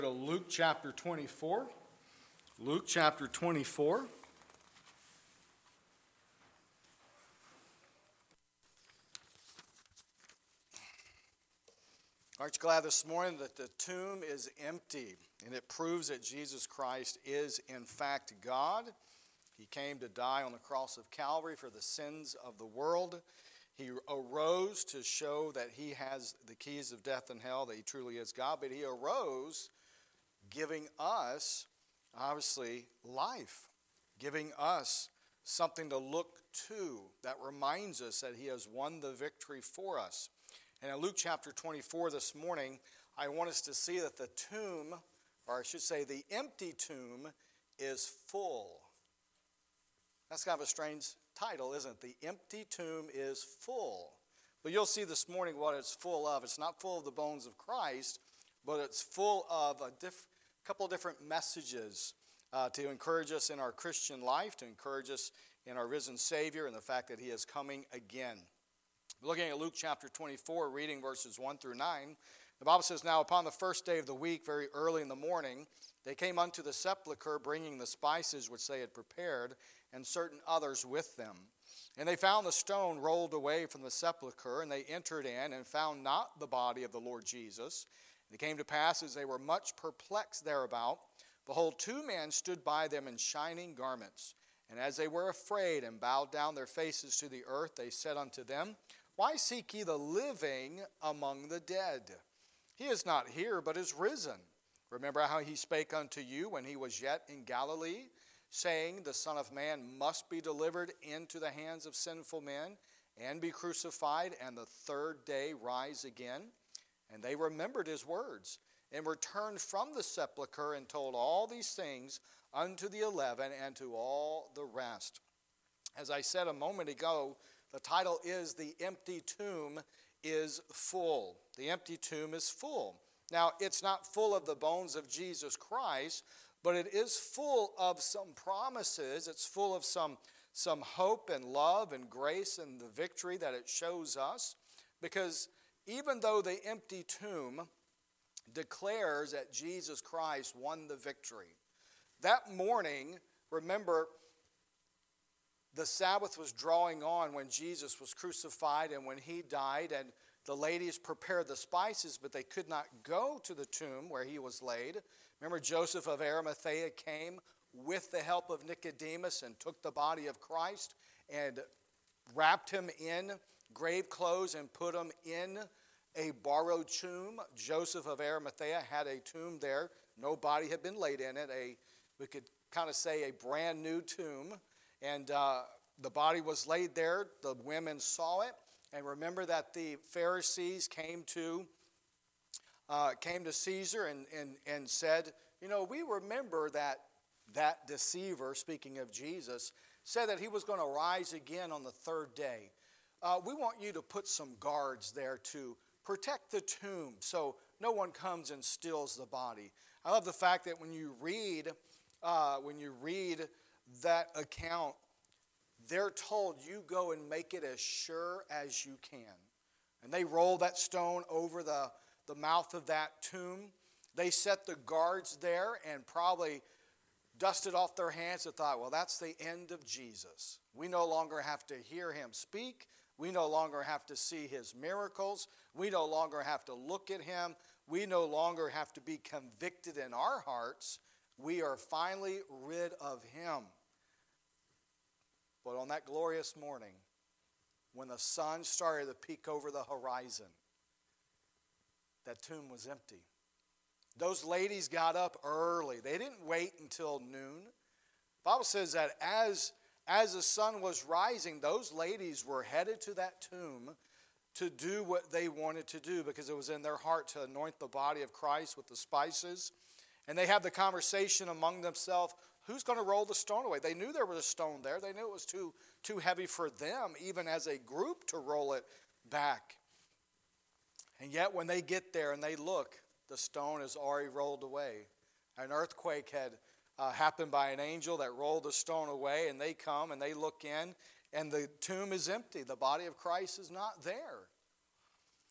To Luke chapter 24. Luke chapter 24. Aren't you glad this morning that the tomb is empty, and it proves that Jesus Christ is in fact God? He came to die on the cross of Calvary for the sins of the world. He arose to show that he has the keys of death and hell, that he truly is God, but he arose giving us, obviously, life, giving us something to look to that reminds us that he has won the victory for us. And in Luke chapter 24 this morning, I want us to see that the tomb, or I should say the empty tomb, is full. That's kind of a strange title, isn't it? The empty tomb is full. But you'll see this morning what it's full of. It's not full of the bones of Christ, but it's full of a couple of different messages to encourage us in our Christian life, to encourage us in our risen Savior and the fact that he is coming again. Looking at Luke chapter 24, reading verses 1 through 9, the Bible says, "Now upon the first day of the week, very early in the morning, they came unto the sepulchre, bringing the spices which they had prepared, and certain others with them. And they found the stone rolled away from the sepulchre, and they entered in and found not the body of the Lord Jesus. And it came to pass, as they were much perplexed thereabout, behold, two men stood by them in shining garments. And as they were afraid and bowed down their faces to the earth, they said unto them, Why seek ye the living among the dead? He is not here, but is risen. Remember how he spake unto you when he was yet in Galilee, saying, The Son of Man must be delivered into the hands of sinful men, and be crucified, and the third day rise again. And they remembered his words, and returned from the sepulchre, and told all these things unto the 11 and to all the rest." As I said a moment ago, the title is "The Empty Tomb is Full." The empty tomb is full. Now, it's not full of the bones of Jesus Christ, but it is full of some promises. It's full of some hope and love and grace and the victory that it shows us. Because even though the empty tomb declares that Jesus Christ won the victory, that morning, remember, the Sabbath was drawing on when Jesus was crucified and when he died, and the ladies prepared the spices, but they could not go to the tomb where he was laid. Remember, Joseph of Arimathea came with the help of Nicodemus and took the body of Christ and wrapped him in grave clothes and put him in a borrowed tomb. Joseph of Arimathea had a tomb there. No body had been laid in it. We could kind of say a brand new tomb. And the body was laid there. The women saw it. And remember that the Pharisees came to Caesar and said, we remember that deceiver, speaking of Jesus, said that he was going to rise again on the third day. We want you to put some guards there to protect the tomb so no one comes and steals the body. I love the fact that when you read that account, they're told, you go and make it as sure as you can. And they roll that stone over the mouth of that tomb. They set the guards there and probably dusted off their hands and thought, well, that's the end of Jesus. We no longer have to hear him speak. We no longer have to see his miracles. We no longer have to look at him. We no longer have to be convicted in our hearts. We are finally rid of him. But on that glorious morning, when the sun started to peek over the horizon, that tomb was empty. Those ladies got up early. They didn't wait until noon. The Bible says that as the sun was rising, those ladies were headed to that tomb to do what they wanted to do because it was in their heart to anoint the body of Christ with the spices. And they had the conversation among themselves, who's going to roll the stone away? They knew there was a stone there. They knew it was too heavy for them, even as a group, to roll it back. And yet when they get there and they look, the stone is already rolled away. An earthquake had happened by an angel that rolled the stone away, and they come and they look in, and the tomb is empty. The body of Christ is not there.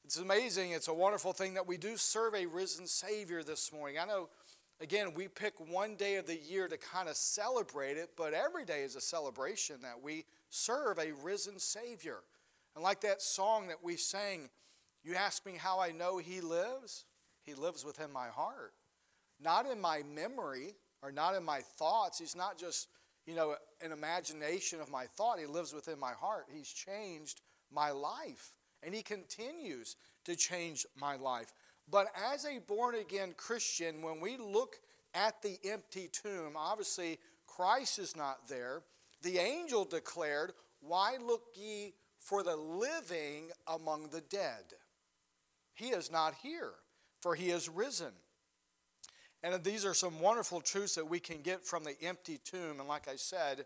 It's amazing. It's a wonderful thing that we do serve a risen Savior this morning. I know, again, we pick one day of the year to kind of celebrate it, but every day is a celebration that we serve a risen Savior. And like that song that we sang, you ask me how I know He lives? He lives within my heart. Not in my memory or not in my thoughts. He's not just, an imagination of my thought. He lives within my heart. He's changed my life. And He continues to change my life. But as a born-again Christian, when we look at the empty tomb, obviously Christ is not there. The angel declared, "Why look ye for the living among the dead? He is not here, for He is risen." And these are some wonderful truths that we can get from the empty tomb. And like I said,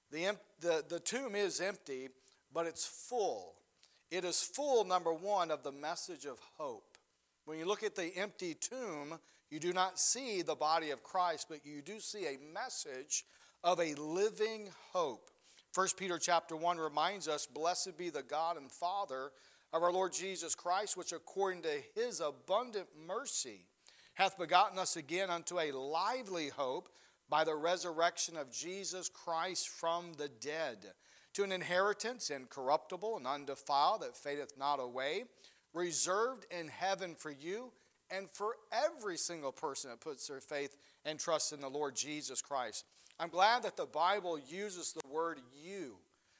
the tomb is empty, but it's full. It is full, number one, of the message of hope. When you look at the empty tomb, you do not see the body of Christ, but you do see a message of a living hope. 1 Peter chapter 1 reminds us, "Blessed be the God and Father of our Lord Jesus Christ, which according to His abundant mercy hath begotten us again unto a lively hope by the resurrection of Jesus Christ from the dead, to an inheritance incorruptible and undefiled that fadeth not away, reserved in heaven for you and for every single person that puts their faith and trust in the Lord Jesus Christ." I'm glad that the Bible uses the word "you."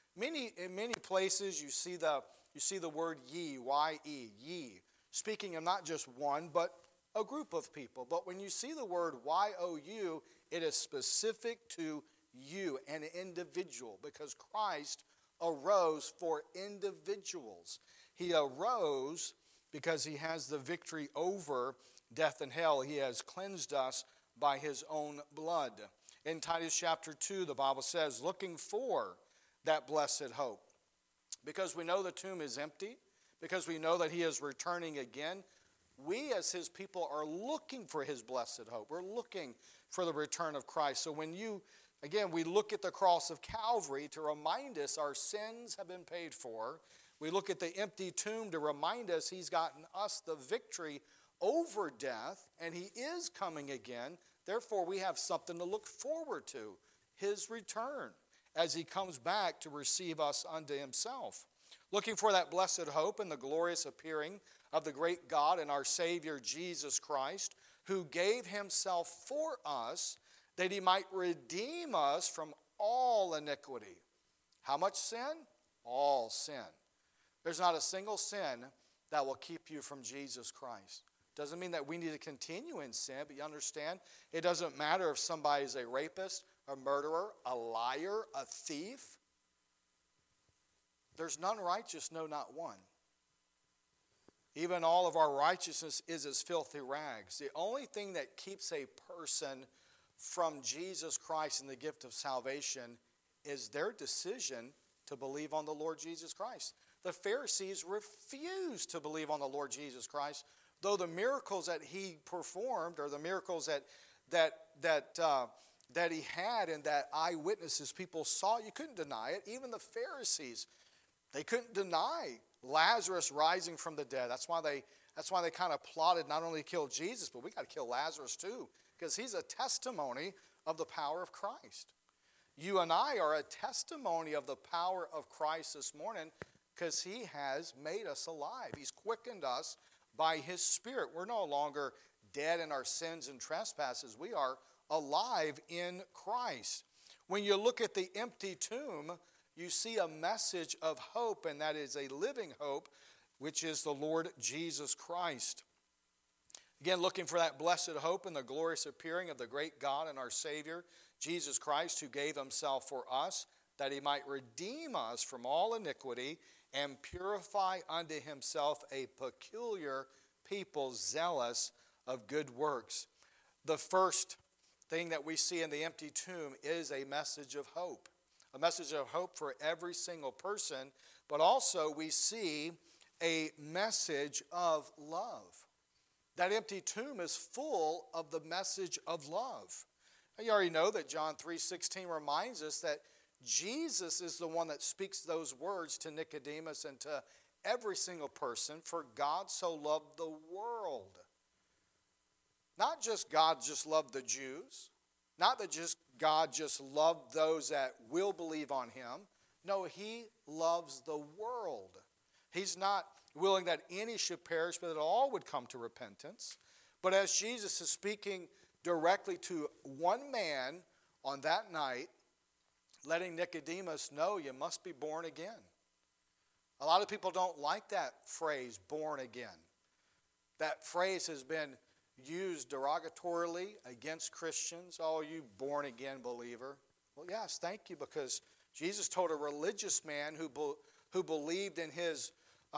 In many places you see the word "ye," Y-E, ye, speaking of not just one, but a group of people. But when you see the word Y-O-U, it is specific to you, an individual, because Christ arose for individuals. He arose because He has the victory over death and hell. He has cleansed us by His own blood. In Titus chapter 2, the Bible says, looking for that blessed hope. Because we know the tomb is empty, because we know that He is returning again, we as His people are looking for His blessed hope. We're looking for the return of Christ. So when we look at the cross of Calvary to remind us our sins have been paid for. We look at the empty tomb to remind us He's gotten us the victory over death, and He is coming again. Therefore, we have something to look forward to, His return, as He comes back to receive us unto Himself. Looking for that blessed hope and the glorious appearing of the great God and our Savior Jesus Christ, who gave Himself for us that He might redeem us from all iniquity. How much sin? All sin. There's not a single sin that will keep you from Jesus Christ. Doesn't mean that we need to continue in sin, but you understand, it doesn't matter if somebody is a rapist, a murderer, a liar, a thief. There's none righteous, no, not one. Even all of our righteousness is as filthy rags. The only thing that keeps a person from Jesus Christ and the gift of salvation is their decision to believe on the Lord Jesus Christ. The Pharisees refused to believe on the Lord Jesus Christ, though the miracles that He performed, or the miracles that He had and that eyewitnesses, people saw, you couldn't deny it. Even the Pharisees, they couldn't deny Lazarus rising from the dead. That's why they kind of plotted not only to kill Jesus, but we got to kill Lazarus too, because he's a testimony of the power of Christ. You and I are a testimony of the power of Christ this morning because He has made us alive. He's quickened us by His Spirit. We're no longer dead in our sins and trespasses. We are alive in Christ. When you look at the empty tomb, you see a message of hope, and that is a living hope, which is the Lord Jesus Christ. Again, looking for that blessed hope and the glorious appearing of the great God and our Savior, Jesus Christ, who gave Himself for us, that He might redeem us from all iniquity and purify unto Himself a peculiar people zealous of good works. The first thing that we see in the empty tomb is a message of hope. A message of hope for every single person, but also we see a message of love. That empty tomb is full of the message of love. You already know that John 3:16 reminds us that Jesus is the one that speaks those words to Nicodemus and to every single person, for God so loved the world. Not just God just loved the Jews. Not that just God just loved those that will believe on him. No, he loves the world. He's not willing that any should perish, but that all would come to repentance. But as Jesus is speaking directly to one man on that night, letting Nicodemus know you must be born again. A lot of people don't like that phrase, born again. That phrase has been used derogatorily against Christians. Oh, you born again believer. Well, yes, thank you, because Jesus told a religious man who believed in his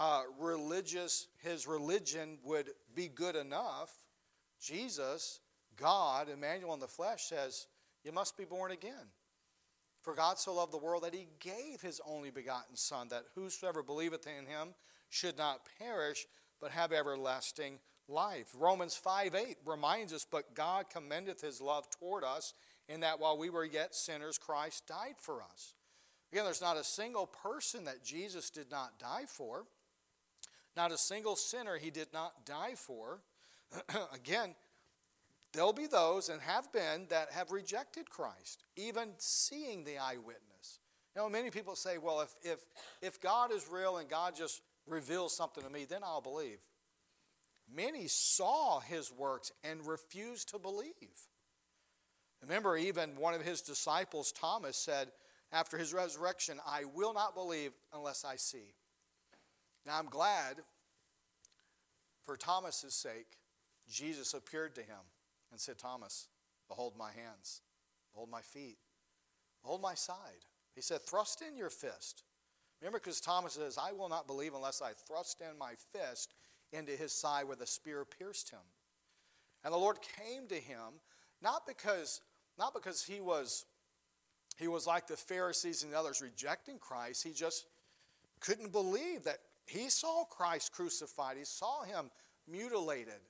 religion would be good enough. Jesus, God, Emmanuel in the flesh, says, you must be born again. For God so loved the world that he gave his only begotten Son, that whosoever believeth in him should not perish, but have everlasting life. Romans 5:8 reminds us, but God commendeth his love toward us, in that while we were yet sinners, Christ died for us. Again, there's not a single person that Jesus did not die for. Not a single sinner he did not die for. Again, there'll be those, and have been, that have rejected Christ, even seeing the eyewitness. You know, many people say, well, if God is real and God just reveals something to me, then I'll believe. Many saw his works and refused to believe. Remember, even one of his disciples, Thomas, said after his resurrection, I will not believe unless I see. Now, I'm glad, for Thomas's sake, Jesus appeared to him and said, Thomas, behold my hands, behold my feet, behold my side. He said, thrust in your fist. Remember, because Thomas says, I will not believe unless I thrust in my fist into his side where the spear pierced him. And the Lord came to him, not because he was like the Pharisees and the others rejecting Christ. He just couldn't believe that he saw Christ crucified. He saw him mutilated.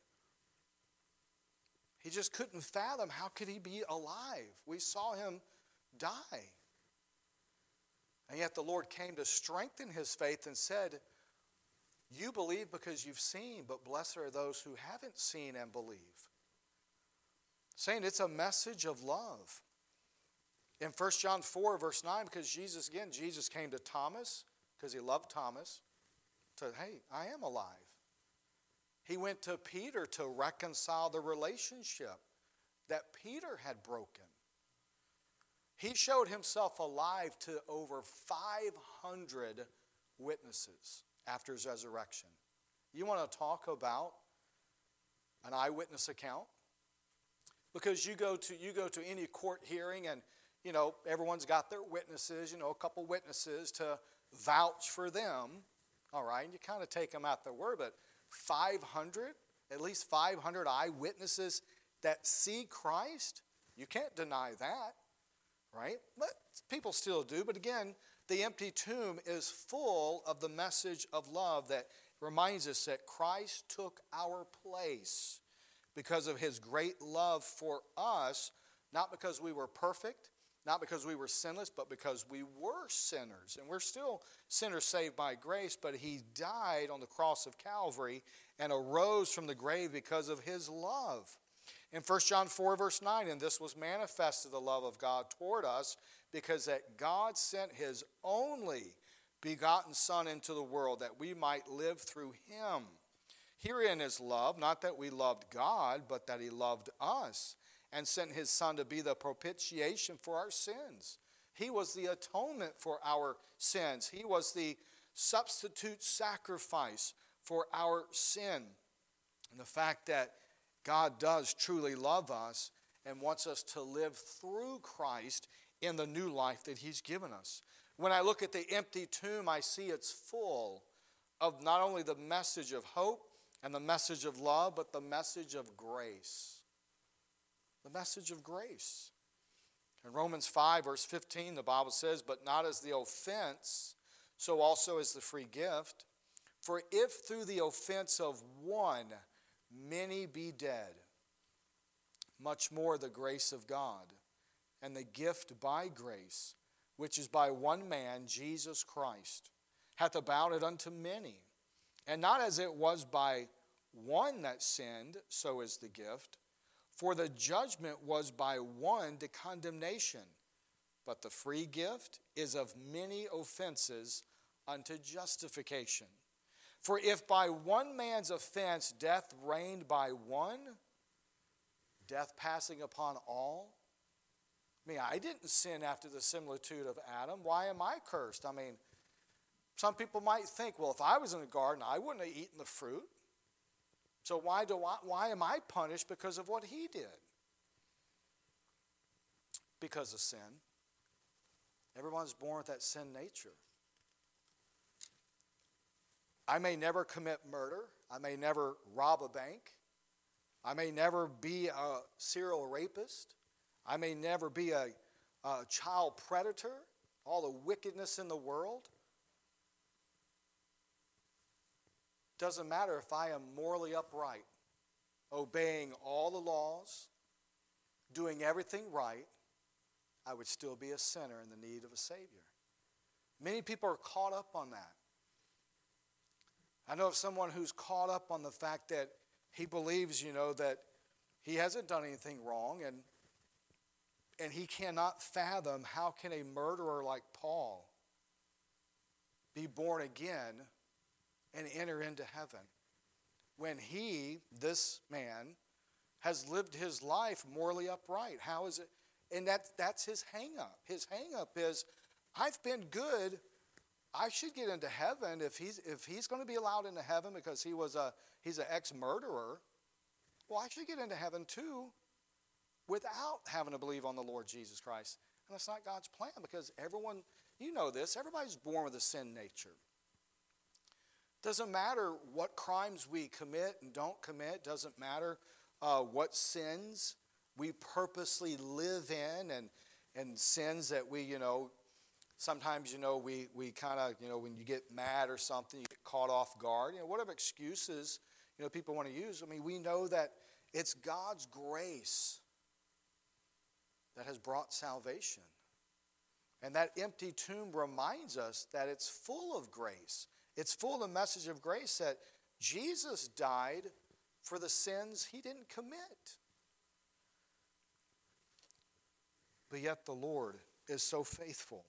He just couldn't fathom, how could he be alive? We saw him die. And yet the Lord came to strengthen his faith and said, you believe because you've seen, but blessed are those who haven't seen and believe. Saying it's a message of love. In 1 John 4, verse 9, because Jesus came to Thomas, because he loved Thomas, to, hey, I am alive. He went to Peter to reconcile the relationship that Peter had broken. He showed himself alive to over 500 witnesses after his resurrection. You want to talk about an eyewitness account? Because you go to any court hearing and, you know, everyone's got their witnesses, you know, a couple witnesses to vouch for them. All right, and you kind of take them at their word, but 500, at least 500 eyewitnesses that see Christ, you can't deny that, right? But people still do. But again, the empty tomb is full of the message of love that reminds us that Christ took our place because of his great love for us, not because we were perfect, not because we were sinless, but because we were sinners. And we're still sinners saved by grace, but he died on the cross of Calvary and arose from the grave because of his love. In 1 John 4, verse 9, and this was manifested the love of God toward us, because that God sent his only begotten Son into the world, that we might live through him. Herein is love, not that we loved God, but that he loved us, and sent his Son to be the propitiation for our sins. He was the atonement for our sins. He was the substitute sacrifice for our sin. And the fact that God does truly love us and wants us to live through Christ in the new life that he's given us. When I look at the empty tomb, I see it's full of not only the message of hope and the message of love, but the message of grace. The message of grace. In Romans 5, verse 15, the Bible says, but not as the offense, so also as the free gift. For if through the offense of one many be dead, much more the grace of God, and the gift by grace, which is by one man, Jesus Christ, hath abounded unto many. And not as it was by one that sinned, so is the gift. For the judgment was by one to condemnation, but the free gift is of many offenses unto justification. For if by one man's offense death reigned by one, death passing upon all. I mean, I didn't sin after the similitude of Adam. Why am I cursed? I mean, some people might think, well, if I was in the garden, I wouldn't have eaten the fruit. So why am I punished because of what he did? Because of sin. Everyone's born with that sin nature. I may never commit murder. I may never rob a bank. I may never be a serial rapist. I may never be a child predator. All the wickedness in the world. Doesn't matter if I am morally upright, obeying all the laws, doing everything right, I would still be a sinner in the need of a Savior. Many people are caught up on that. I know of someone who's caught up on the fact that he believes, that he hasn't done anything wrong, and he cannot fathom how can a murderer like Paul be born again and enter into heaven when he, this man, has lived his life morally upright. How is it? And that's his hang-up. His hang-up is, I've been good. I should get into heaven. If he's going to be allowed into heaven because he's an ex-murderer, well, I should get into heaven too without having to believe on the Lord Jesus Christ. And that's not God's plan, because everyone, everybody's born with a sin nature. Doesn't matter what crimes we commit and don't commit. Doesn't matter what sins we purposely live in, and sins that we, sometimes, we kind of, when you get mad or something, you get caught off guard. Whatever excuses, people want to use. I mean, we know that it's God's grace that has brought salvation. And that empty tomb reminds us that it's full of grace. It's full of the message of grace that Jesus died for the sins he didn't commit. But yet the Lord is so faithful.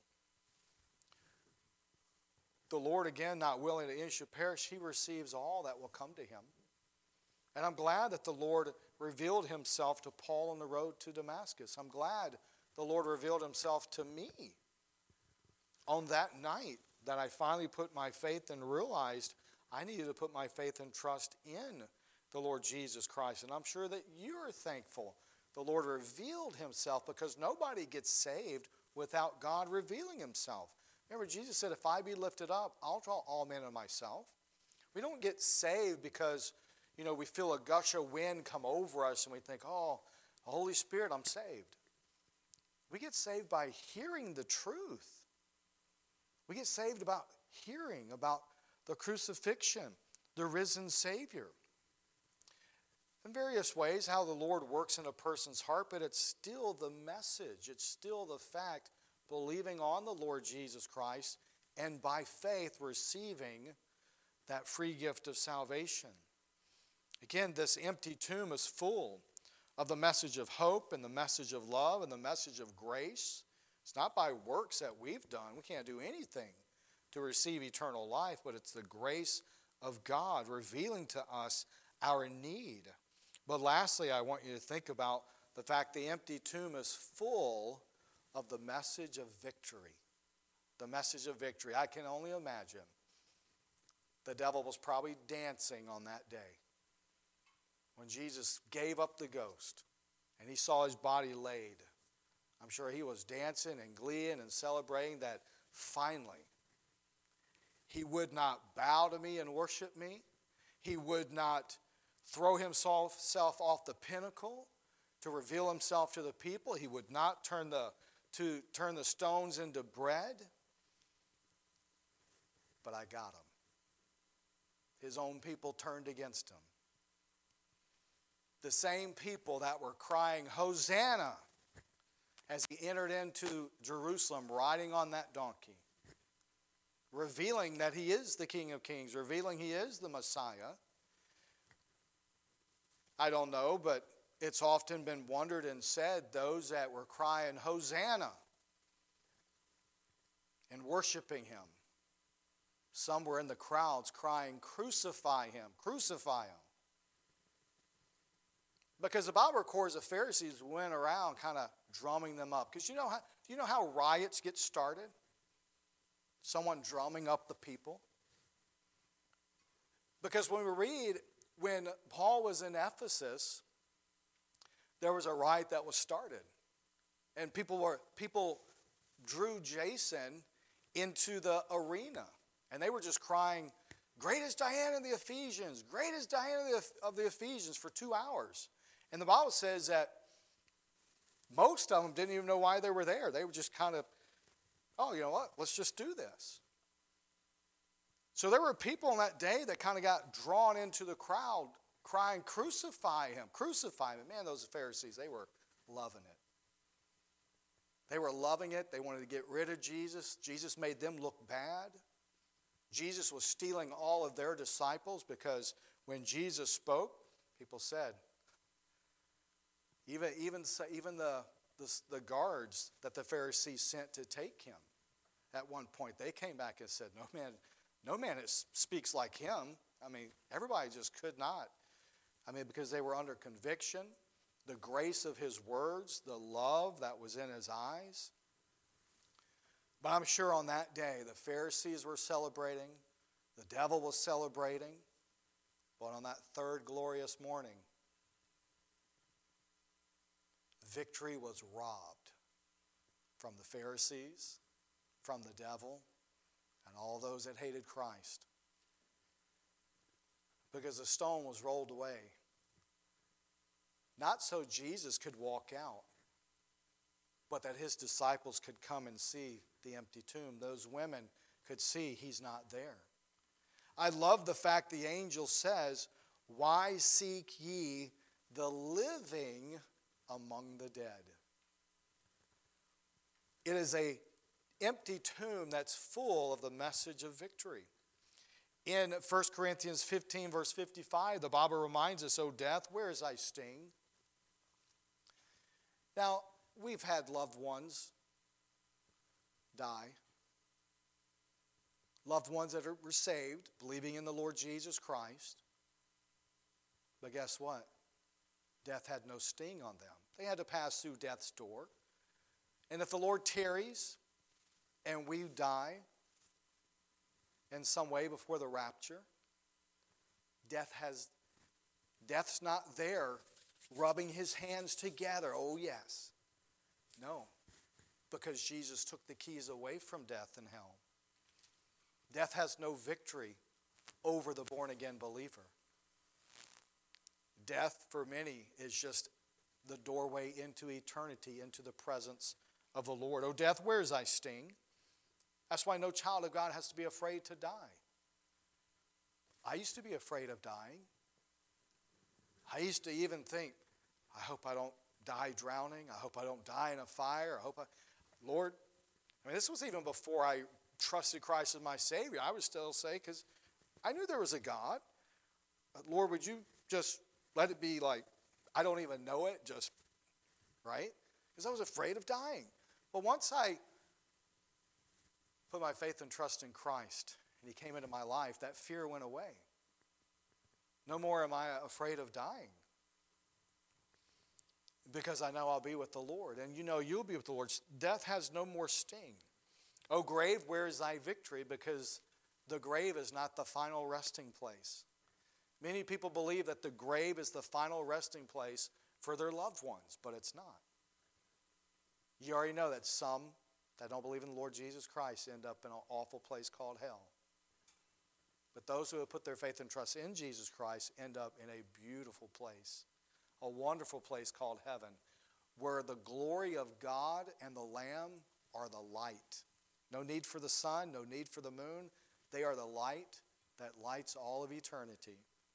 The Lord, again, not willing that any should perish, he receives all that will come to him. And I'm glad that the Lord revealed himself to Paul on the road to Damascus. I'm glad the Lord revealed himself to me on that night that I finally put my faith and realized I needed to put my faith and trust in the Lord Jesus Christ. And I'm sure that you're thankful the Lord revealed himself, because nobody gets saved without God revealing himself. Remember, Jesus said, if I be lifted up, I'll draw all men to myself. We don't get saved because, we feel a gush of wind come over us and we think, oh, Holy Spirit, I'm saved. We get saved by hearing the truth. We get saved about hearing about the crucifixion, the risen Savior. In various ways, how the Lord works in a person's heart, but it's still the message. It's still the fact, believing on the Lord Jesus Christ and by faith receiving that free gift of salvation. Again, this empty tomb is full of the message of hope and the message of love and the message of grace. It's not by works that we've done. We can't do anything to receive eternal life, but it's the grace of God revealing to us our need. But lastly, I want you to think about the fact the empty tomb is full of the message of victory. The message of victory. I can only imagine the devil was probably dancing on that day when Jesus gave up the ghost and he saw his body laid. I'm sure he was dancing and gleeing and celebrating that finally he would not bow to me and worship me. He would not throw himself off the pinnacle to reveal himself to the people. He would not turn the stones into bread. But I got him. His own people turned against him. The same people that were crying, Hosanna, as he entered into Jerusalem riding on that donkey. revealing that he is the King of Kings, revealing he is the Messiah. I don't know, but it's often been wondered and said, those that were crying, Hosanna, and worshiping him, some were in the crowds crying, crucify him, crucify him. Because the Bible records the Pharisees went around kind of drumming them up. Because do you know how riots get started? Someone drumming up the people. Because when we read, when Paul was in Ephesus, there was a riot that was started. And people drew Jason into the arena. And they were just crying, great is Diana of the Ephesians, great is Diana of the Ephesians for 2 hours. And the Bible says that most of them didn't even know why they were there. They were just kind of, oh, you know what, let's just do this. So there were people on that day that kind of got drawn into the crowd crying, crucify him, crucify him. Man, those Pharisees, they were loving it. They were loving it. They wanted to get rid of Jesus. Jesus made them look bad. Jesus was stealing all of their disciples because when Jesus spoke, people said, even the guards that the Pharisees sent to take him, at one point, they came back and said, no man speaks like him. I mean, everybody just could not. I mean, because they were under conviction, the grace of his words, the love that was in his eyes. But I'm sure on that day, the Pharisees were celebrating, the devil was celebrating, but on that third glorious morning, victory was robbed from the Pharisees, from the devil, and all those that hated Christ. Because the stone was rolled away. Not so Jesus could walk out, but that his disciples could come and see the empty tomb. Those women could see he's not there. I love the fact the angel says, why seek ye the living among the dead? It is an empty tomb that's full of the message of victory. In 1 Corinthians 15, verse 55, the Bible reminds us, O death, where is thy sting? Now, we've had loved ones die. Loved ones that were saved, believing in the Lord Jesus Christ. But guess what? Death had no sting on them. They had to pass through death's door. And if the Lord tarries and we die in some way before the rapture, death's not there rubbing his hands together. Oh, yes. No, because Jesus took the keys away from death and hell. Death has no victory over the born-again believer. Death, for many, is just the doorway into eternity, into the presence of the Lord. Oh, death, where is thy sting? That's why no child of God has to be afraid to die. I used to be afraid of dying. I used to even think, I hope I don't die drowning. I hope I don't die in a fire. Lord, this was even before I trusted Christ as my Savior. I would still say, because I knew there was a God. Lord, would you just let it be like, I don't even know it, just, right? Because I was afraid of dying. But once I put my faith and trust in Christ, and he came into my life, that fear went away. No more am I afraid of dying. Because I know I'll be with the Lord. And you know you'll be with the Lord. Death has no more sting. O grave, where is thy victory? Because the grave is not the final resting place. Many people believe that the grave is the final resting place for their loved ones, but it's not. You already know that some that don't believe in the Lord Jesus Christ end up in an awful place called hell. But those who have put their faith and trust in Jesus Christ end up in a beautiful place, a wonderful place called heaven, where the glory of God and the Lamb are the light. No need for the sun, no need for the moon. They are the light that lights all of eternity.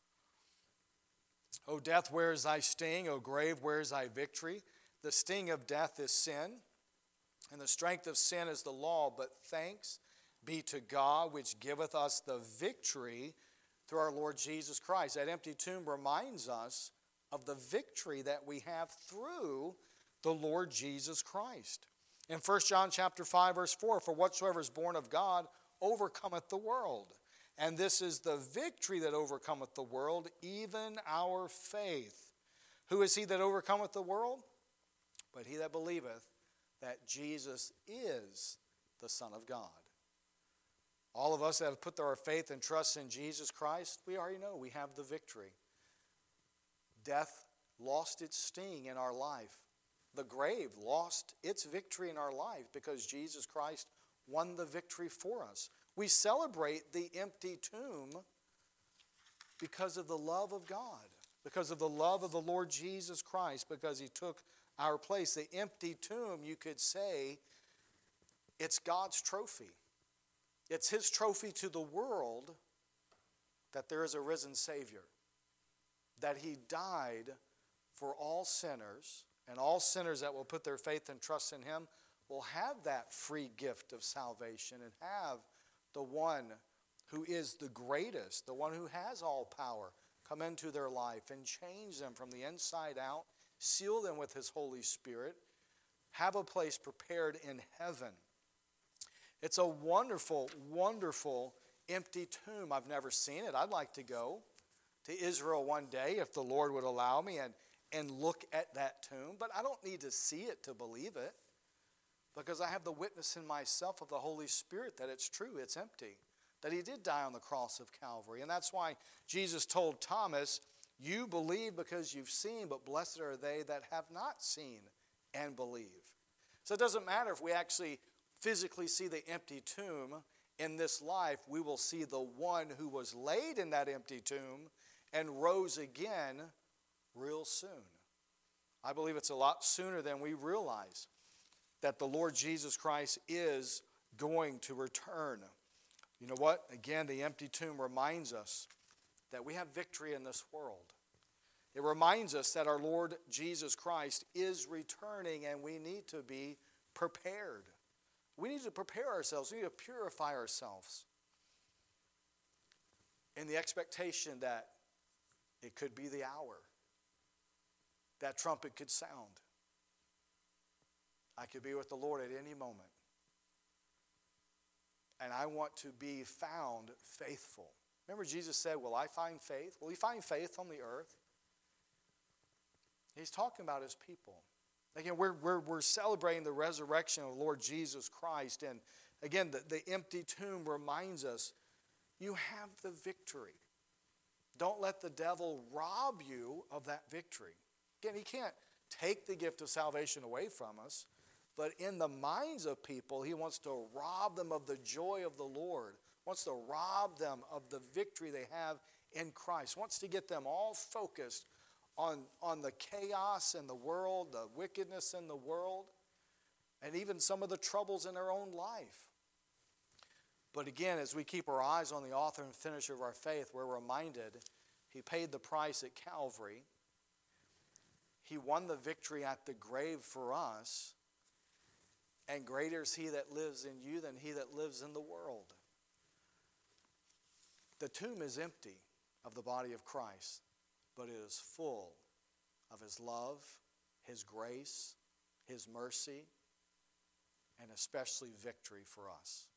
O death, where is thy sting? O grave, where is thy victory? The sting of death is sin, and the strength of sin is the law. But thanks be to God which giveth us the victory through our Lord Jesus Christ. That empty tomb reminds us of the victory that we have through the Lord Jesus Christ. In 1 John chapter 5, verse 4, for whatsoever is born of God overcometh the world. And this is the victory that overcometh the world, even our faith. Who is he that overcometh the world? But he that believeth that Jesus is the Son of God. All of us that have put our faith and trust in Jesus Christ, we already know we have the victory. Death lost its sting in our life. The grave lost its victory in our life because Jesus Christ won the victory for us. We celebrate the empty tomb because of the love of God, because of the love of the Lord Jesus Christ, because he took our place. The empty tomb, you could say, it's God's trophy. It's his trophy to the world that there is a risen Savior, that he died for all sinners, and all sinners that will put their faith and trust in him will have that free gift of salvation and have the one who is the greatest, the one who has all power, come into their life and change them from the inside out, seal them with his Holy Spirit, have a place prepared in heaven. It's a wonderful, wonderful empty tomb. I've never seen it. I'd like to go to Israel one day if the Lord would allow me and look at that tomb. But I don't need to see it to believe it, because I have the witness in myself of the Holy Spirit that it's true, it's empty, that he did die on the cross of Calvary. And that's why Jesus told Thomas, you believe because you've seen, but blessed are they that have not seen and believe. So it doesn't matter if we actually physically see the empty tomb in this life, we will see the one who was laid in that empty tomb and rose again real soon. I believe it's a lot sooner than we realize that the Lord Jesus Christ is going to return. You know what? Again, the empty tomb reminds us that we have victory in this world. It reminds us that our Lord Jesus Christ is returning and we need to be prepared. We need to prepare ourselves. We need to purify ourselves in the expectation that it could be the hour. That trumpet could sound. I could be with the Lord at any moment. And I want to be found faithful. Remember Jesus said, will I find faith? Will he find faith on the earth? He's talking about his people. Again, we're celebrating the resurrection of the Lord Jesus Christ. And again, the empty tomb reminds us, you have the victory. Don't let the devil rob you of that victory. Again, he can't take the gift of salvation away from us. But in the minds of people, he wants to rob them of the joy of the Lord. Wants to rob them of the victory they have in Christ. Wants to get them all focused on the chaos in the world, the wickedness in the world, and even some of the troubles in their own life. But again, as we keep our eyes on the author and finisher of our faith, we're reminded he paid the price at Calvary. He won the victory at the grave for us. And greater is he that lives in you than he that lives in the world. The tomb is empty of the body of Christ, but it is full of his love, his grace, his mercy, and especially victory for us.